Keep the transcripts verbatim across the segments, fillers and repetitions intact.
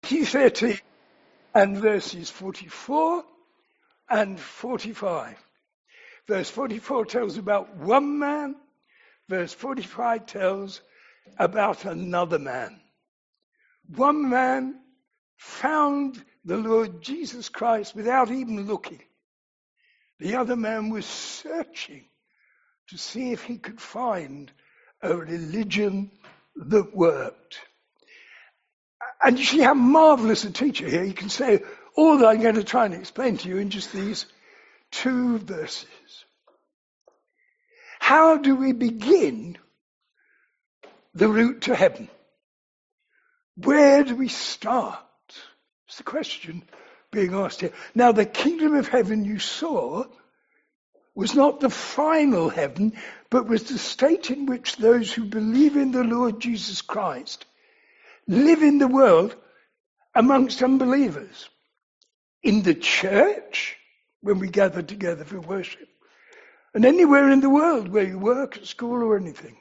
Matthew thirteen and verses forty-four and forty-five. Verse forty-four tells about one man. Verse forty-five tells about another man. One man found the Lord Jesus Christ without even looking. The other man was searching to see if he could find a religion that worked. And you see how marvelous a teacher here. He can say all that I'm going to try and explain to you in just these two verses. How do we begin the route to heaven? Where do we start? It's the question being asked here. Now, the kingdom of heaven you saw was not the final heaven, but was the state in which those who believe in the Lord Jesus Christ live in the world amongst unbelievers. In the church, when we gather together for worship, and anywhere in the world where you work, at school or anything.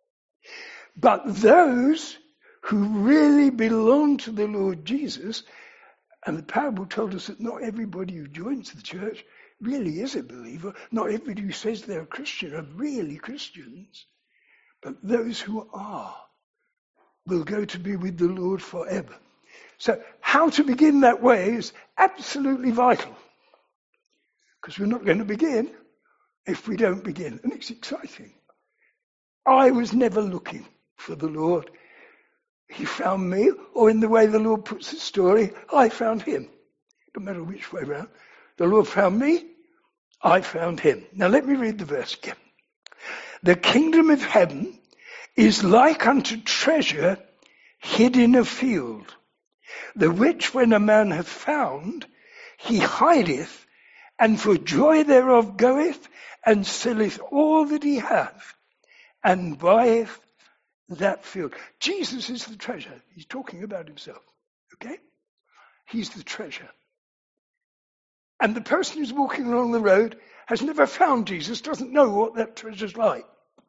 But those who really belong to the Lord Jesus, and the parable told us that not everybody who joins the church really is a believer. Not everybody who says they're a Christian are really Christians. But those who are will go to be with the Lord forever. So how to begin that way is absolutely vital. Because we're not going to begin if we don't begin. And it's exciting. I was never looking for the Lord. He found me, or in the way the Lord puts the story, I found him. No matter which way around. The Lord found me, I found him. Now let me read the verse again. The kingdom of heaven is like unto treasure hid in a field, the which when a man hath found, he hideth, and for joy thereof goeth, and selleth all that he hath, and buyeth that field. Jesus is the treasure. He's talking about himself. Okay? He's the treasure. And the person who's walking along the road has never found Jesus, doesn't know what that treasure's like.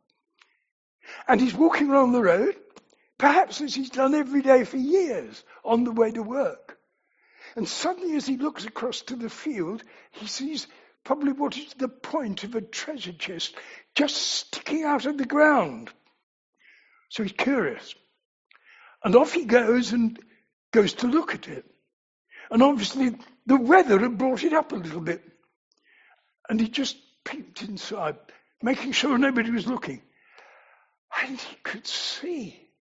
And he's walking along the road, perhaps as he's done every day for years, on the way to work. And suddenly as he looks across to the field, he sees probably what is the point of a treasure chest just sticking out of the ground. So he's curious. And off he goes and goes to look at it. And obviously the weather had brought it up a little bit. And he just peeped inside, making sure nobody was looking. And he could see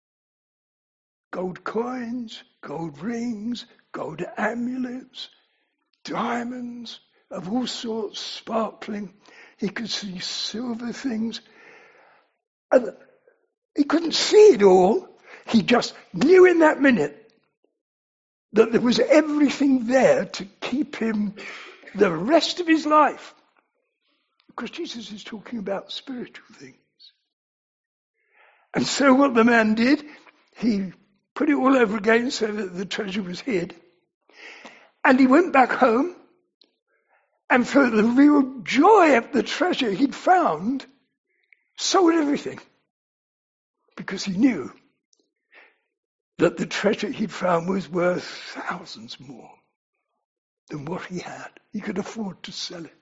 gold coins, gold rings, gold amulets, diamonds of all sorts sparkling. He could see silver things. And he couldn't see it all. He just knew in that minute that there was everything there to keep him the rest of his life. Because Jesus is talking about spiritual things. And so what the man did, he put it all over again so that the treasure was hid. And he went back home, and for the real joy of the treasure he'd found, sold everything. Because he knew that the treasure he'd found was worth thousands more than what he had. He could afford to sell it.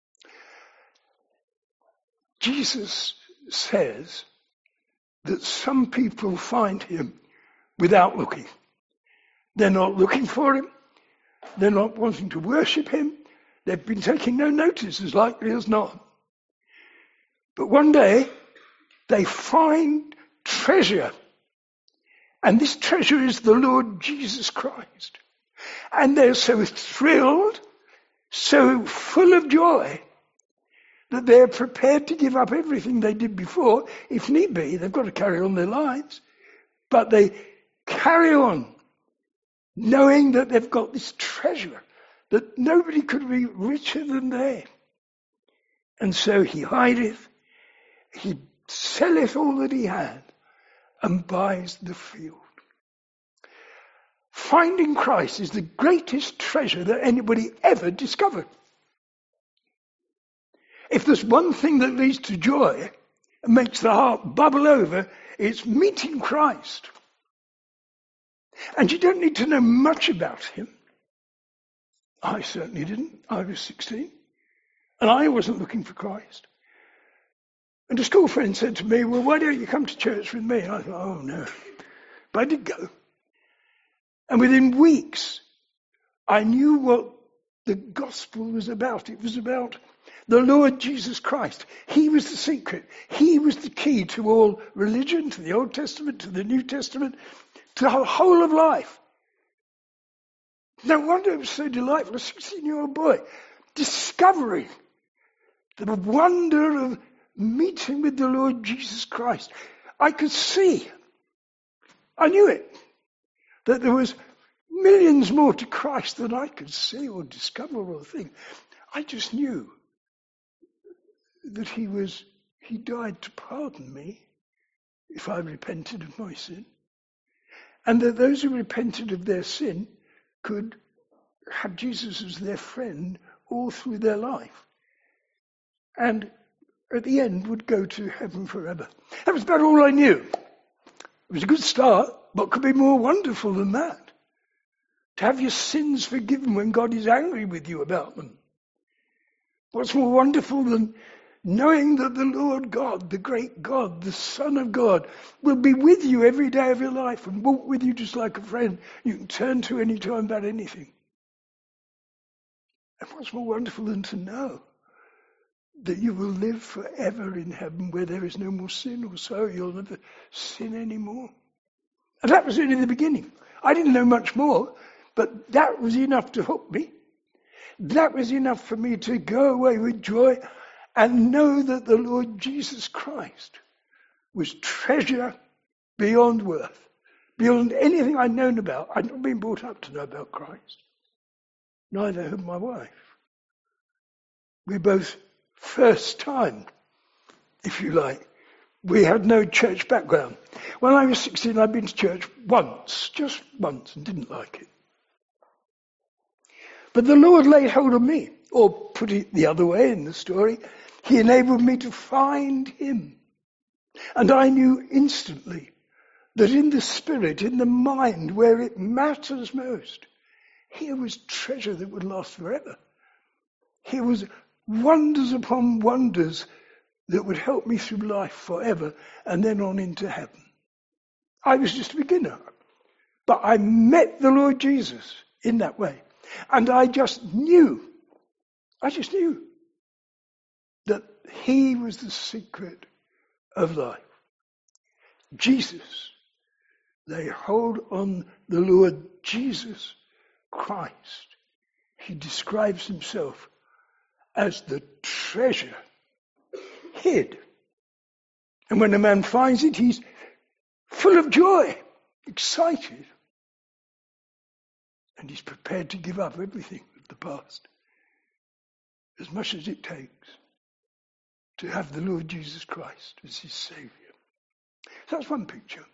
Jesus says that some people find him without looking. They're not looking for him. They're not wanting to worship him. They've been taking no notice, as likely as not. But one day, they find treasure. And this treasure is the Lord Jesus Christ. And they're so thrilled, so full of joy, that they're prepared to give up everything they did before, if need be. They've got to carry on their lives. But they carry on, knowing that they've got this treasure, that nobody could be richer than they. And so he hideth, he selleth all that he had, and buys the field. Finding Christ is the greatest treasure that anybody ever discovered. If there's one thing that leads to joy and makes the heart bubble over, it's meeting Christ. And you don't need to know much about him. I certainly didn't. I was sixteen. And I wasn't looking for Christ. And a school friend said to me, well, why don't you come to church with me? And I thought, oh no. But I did go. And within weeks, I knew what the gospel was about. It was about the Lord Jesus Christ. He was the secret. He was the key to all religion, to the Old Testament, to the New Testament, to the whole of life. No wonder it was so delightful. A sixteen-year-old boy discovering the wonder of meeting with the Lord Jesus Christ. I could see, I knew it, that there was millions more to Christ than I could see or discover or think. I just knew that he was, he died to pardon me if I repented of my sin. And that those who repented of their sin could have Jesus as their friend all through their life. And at the end would go to heaven forever. That was about all I knew. It was a good start. What could be more wonderful than that? To have your sins forgiven when God is angry with you about them. What's more wonderful than knowing that the Lord God, the great God, the Son of God, will be with you every day of your life and walk with you just like a friend you can turn to any time about anything. And what's more wonderful than to know that you will live forever in heaven where there is no more sin or sorrow. You'll never sin anymore. And that was only the beginning. I didn't know much more, but that was enough to hook me. That was enough for me to go away with joy and know that the Lord Jesus Christ was treasure beyond worth, beyond anything I'd known about. I'd not been brought up to know about Christ. Neither had my wife. We both first time, if you like. We had no church background. When I was sixteen, I'd been to church once, just once, and didn't like it. But the Lord laid hold of me, or put it the other way in the story, he enabled me to find him. And I knew instantly that in the spirit, in the mind, where it matters most, here was treasure that would last forever. Here was wonders upon wonders that would help me through life forever and then on into heaven. I was just a beginner, but I met the Lord Jesus in that way. And I just knew, I just knew that he was the secret of life. Jesus, they hold on the Lord Jesus Christ. He describes himself as the treasure hid. And when a man finds it, he's full of joy, excited. And he's prepared to give up everything of the past, as much as it takes to have the Lord Jesus Christ as his Saviour. So that's one picture.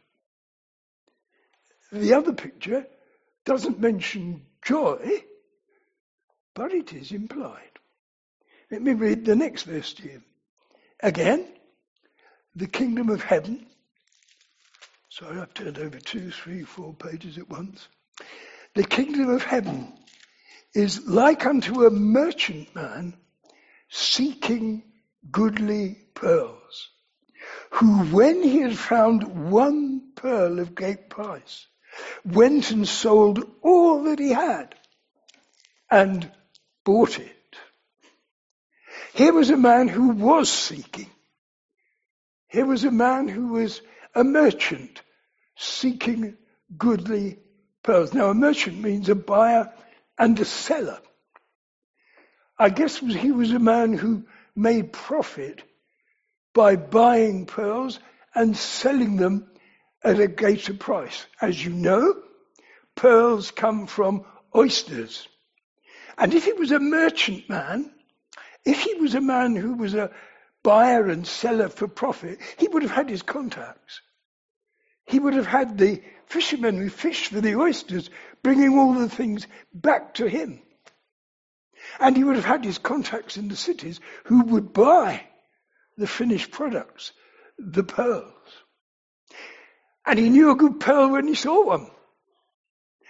The other picture doesn't mention joy, but it is implied. Let me read the next verse to you. Again, the kingdom of heaven. Sorry, I've turned over two, three, four pages at once. The kingdom of heaven is like unto a merchant man seeking goodly pearls, who when he had found one pearl of great price, went and sold all that he had and bought it. Here was a man who was seeking. Here was a man who was a merchant seeking goodly pearls. Now, a merchant means a buyer and a seller. I guess he was a man who made profit by buying pearls and selling them at a greater price. As you know, pearls come from oysters. And if he was a merchant man, if he was a man who was a buyer and seller for profit, he would have had his contacts. He would have had the fishermen who fished for the oysters bringing all the things back to him. And he would have had his contacts in the cities who would buy the finished products, the pearls. And he knew a good pearl when he saw one.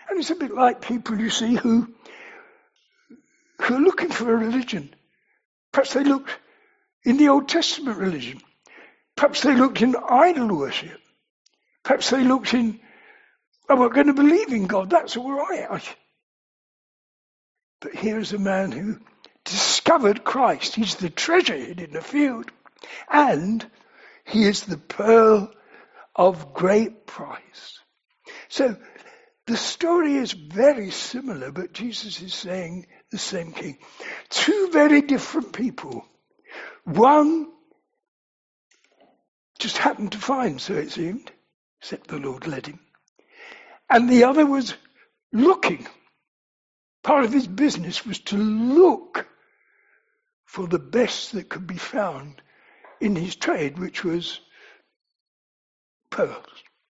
And it's a bit like people, you see, who, who are looking for a religion. Perhaps they looked in the Old Testament religion. Perhaps they looked in idol worship. Perhaps they looked in, oh, we're going to believe in God, that's all right. But here's a man who discovered Christ. He's the treasure hid in the field. And he is the pearl of great price. So the story is very similar, but Jesus is saying the same thing. Two very different people. One just happened to find, so it seemed, except the Lord led him. And the other was looking. Part of his business was to look for the best that could be found in his trade, which was pearls.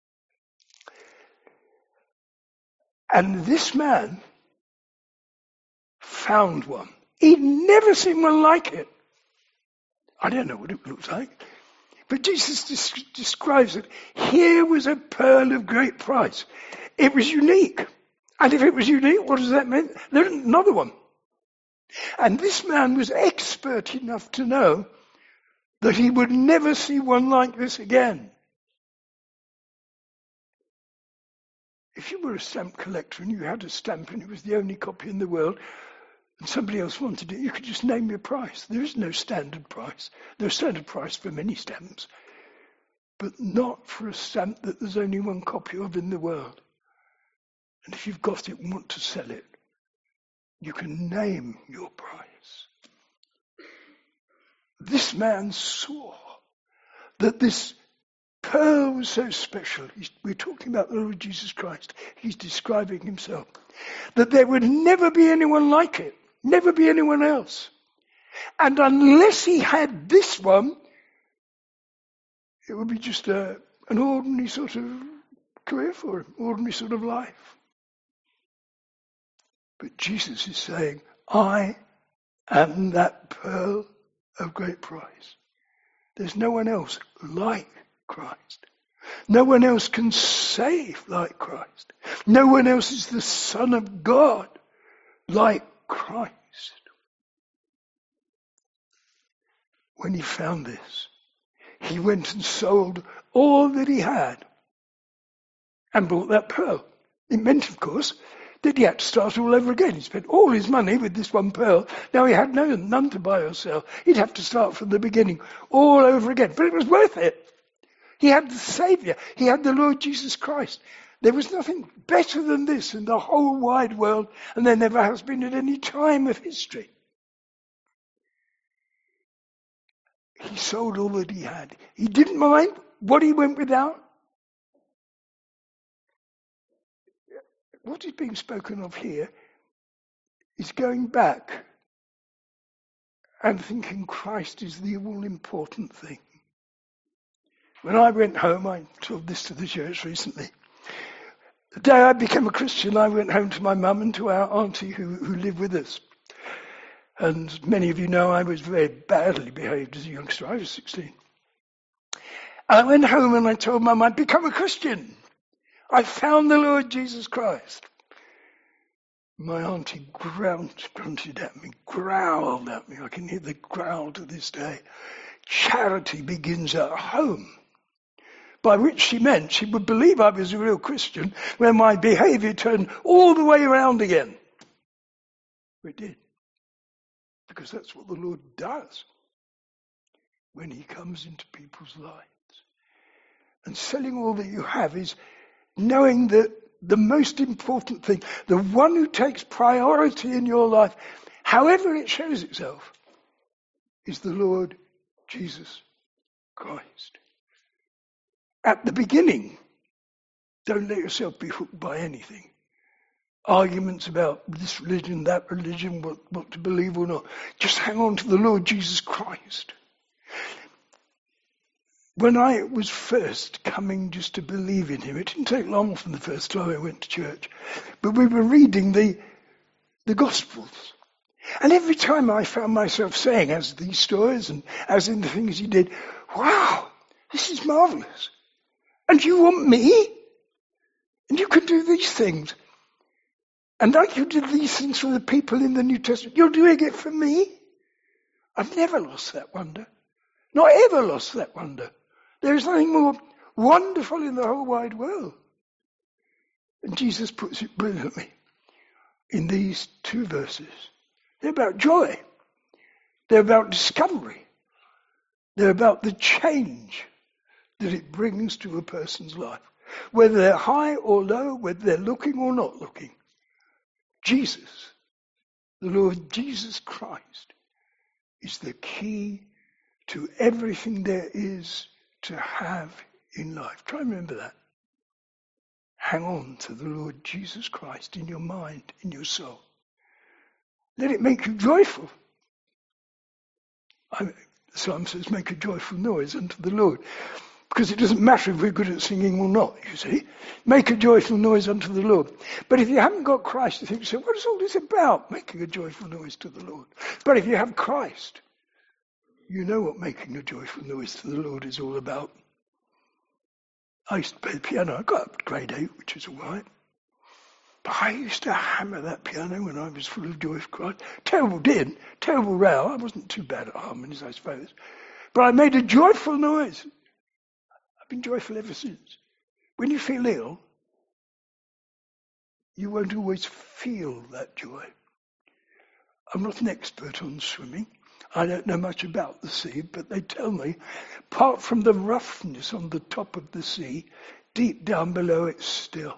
And this man found one. He'd never seen one like it. I don't know what it looks like. But Jesus des- describes it. Here was a pearl of great price. It was unique. And if it was unique, what does that mean? There's another one. And this man was expert enough to know that he would never see one like this again. If you were a stamp collector and you had a stamp and it was the only copy in the world and somebody else wanted it, you could just name your price. There is no standard price. There's a standard price for many stamps, but not for a stamp that there's only one copy of in the world. And if you've got it and want to sell it, you can name your price. This man saw that this pearl was so special. He's, we're talking about the Lord Jesus Christ. He's describing himself. That there would never be anyone like it. Never be anyone else. And unless he had this one, it would be just a, an ordinary sort of career for him. Ordinary sort of life. But Jesus is saying, I am that pearl of great price. There's no one else like Christ. No one else can save like Christ. No one else is the Son of God like Christ. When he found this, he went and sold all that he had and bought that pearl. It meant, of course, that he had to start all over again. He spent all his money with this one pearl. Now he had no, none to buy or sell. He'd have to start from the beginning, all over again. But it was worth it. He had the Saviour. He had the Lord Jesus Christ. There was nothing better than this in the whole wide world, and there never has been at any time of history. He sold all that he had. He didn't mind what he went without. What is being spoken of here is going back and thinking Christ is the all-important thing. When I went home, I told this to the church recently. The day I became a Christian, I went home to my mum and to our auntie who, who lived with us. And many of you know I was very badly behaved as a youngster. I was sixteen. I went home and I told Mum I'd become a Christian. I found the Lord Jesus Christ. My auntie ground, grunted at me, growled at me. I can hear the growl to this day. Charity begins at home. By which she meant she would believe I was a real Christian when my behaviour turned all the way around again. It did. Because that's what the Lord does when he comes into people's lives. And selling all that you have is knowing that the most important thing, the one who takes priority in your life, however it shows itself, is the Lord Jesus Christ. At the beginning, don't let yourself be hooked by anything. Arguments about this religion, that religion, what, what to believe or not. Just hang on to the Lord Jesus Christ. When I was first coming just to believe in him, it didn't take long from the first time I went to church, but we were reading the, the Gospels. And every time I found myself saying, as these stories and as in the things he did, wow, this is marvellous. And you want me? And you can do these things. And like you did these things for the people in the New Testament, you're doing it for me. I've never lost that wonder. Not ever lost that wonder. There is nothing more wonderful in the whole wide world. And Jesus puts it brilliantly in these two verses. They're about joy. They're about discovery. They're about the change that it brings to a person's life. Whether they're high or low, whether they're looking or not looking. Jesus, the Lord Jesus Christ, is the key to everything there is to have in life. Try and remember that. Hang on to the Lord Jesus Christ in your mind, in your soul. Let it make you joyful. I, the psalm says, make a joyful noise unto the Lord. Because it doesn't matter if we're good at singing or not, you see. Make a joyful noise unto the Lord. But if you haven't got Christ, you think, so what is all this about, making a joyful noise to the Lord? But if you have Christ, you know what making a joyful noise to the Lord is all about. I used to play the piano. I got up to grade eight, which is all right. But I used to hammer that piano when I was full of joy for Christ. Terrible din, terrible row. I wasn't too bad at harmonies, I suppose. But I made a joyful noise. I've been joyful ever since. When you feel ill, you won't always feel that joy. I'm not an expert on swimming. I don't know much about the sea, but they tell me, apart from the roughness on the top of the sea, deep down below it's still.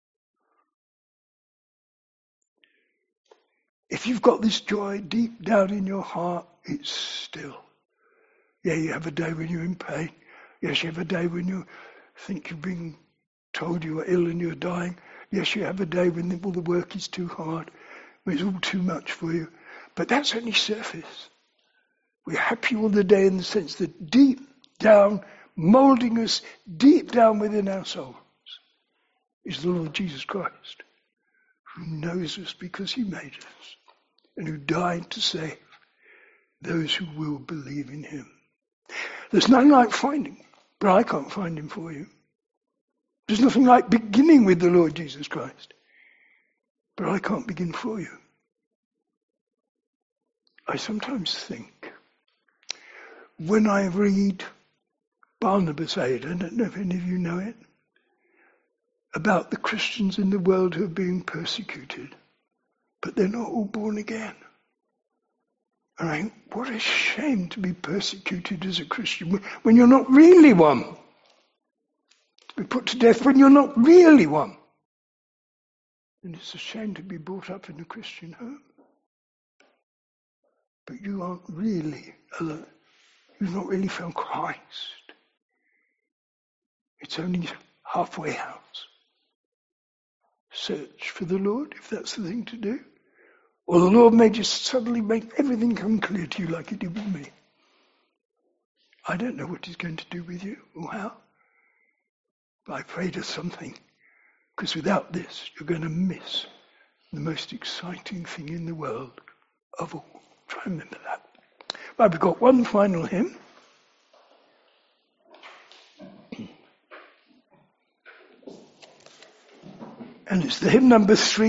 If you've got this joy deep down in your heart, it's still. Yeah, you have a day when you're in pain. Yes, you have a day when you think you've been told you are ill and you're dying. Yes, you have a day when all the work is too hard, when it's all too much for you. But that's only surface. We're happy all the day in the sense that deep down, moulding us deep down within our souls, is the Lord Jesus Christ, who knows us because he made us, and who died to save those who will believe in him. There's nothing like finding, but I can't find him for you. There's nothing like beginning with the Lord Jesus Christ, but I can't begin for you. I sometimes think, when I read Barnabas Aid, I don't know if any of you know it, about the Christians in the world who are being persecuted, but they're not all born again. And I think, what a shame to be persecuted as a Christian when you're not really one. To be put to death when you're not really one. And it's a shame to be brought up in a Christian home. But you aren't really alone. You've not really found Christ. It's only halfway house. Search for the Lord, if that's the thing to do. Or the Lord may just suddenly make everything come clear to you like he did with me. I don't know what he's going to do with you or how. But I pray to something. Because without this, you're going to miss the most exciting thing in the world of all. Try and remember that. Well, we've got one final hymn. And it's the hymn number three.